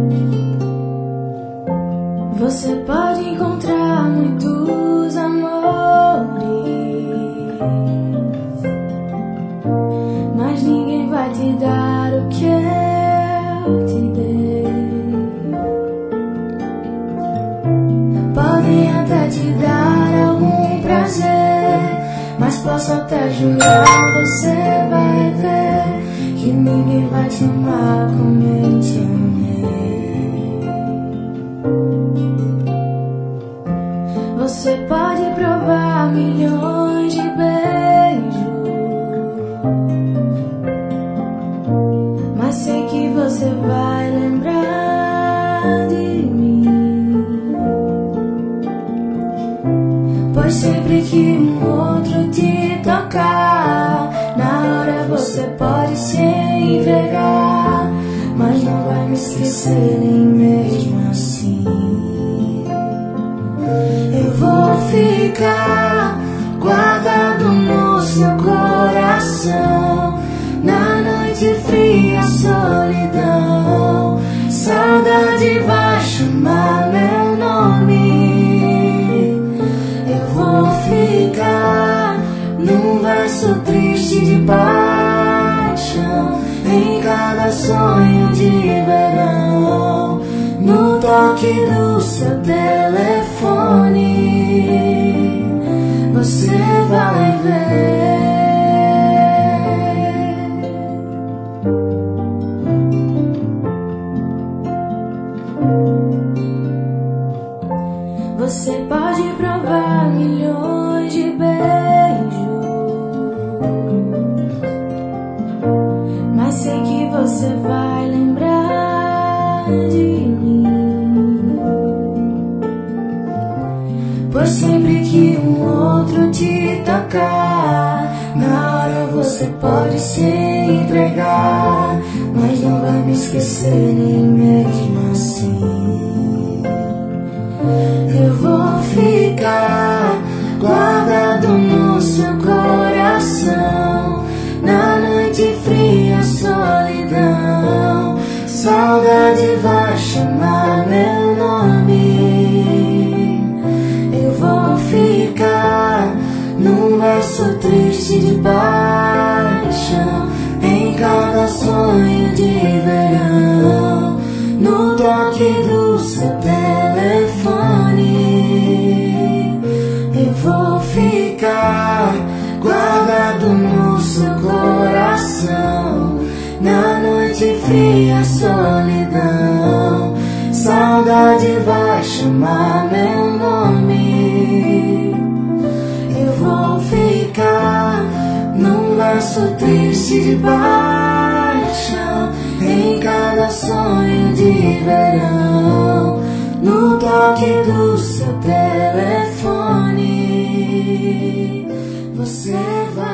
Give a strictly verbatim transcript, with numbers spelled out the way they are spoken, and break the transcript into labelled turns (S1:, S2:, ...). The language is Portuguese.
S1: Você pode encontrar muitos amores, mas ninguém vai te dar o que eu te dei. Podem até te dar algum prazer, mas posso até jurar, você vai ver que ninguém vai te amar como eu te amei. Você pode provar milhões de beijos, mas sei que você vai lembrar de mim, pois sempre que um outro te tocar, na hora você pode se entregar, mas não vai me esquecer nem mesmo assim. Eu vou ficar guardado no seu coração, na noite fria, solidão. Saudade vai chamar meu nome. Eu vou ficar num verso triste de paixão, em cada sonho de verão, no toque do seu telefone, você vai ver. Você pode provar milhões de beijos, mas sei que você vai lembrar de mim, pois sempre que um outro te tocar, na hora você pode se entregar, mas não vai me esquecer nem mesmo assim. Eu vou ficar guardado no seu coração, na noite fria, solidão. Saudade vai chamar meu nome. Eu vou ficar num verso triste de paixão, em cada sonho de verão, no toque do seu telefone. Eu vou ficar guardado no seu coração, na noite fria, solidão. Saudade vai chamar meu nome. Eu vou ficar num verso triste de paixão, em cada sonho de verão, no toque do seu telefone, você vai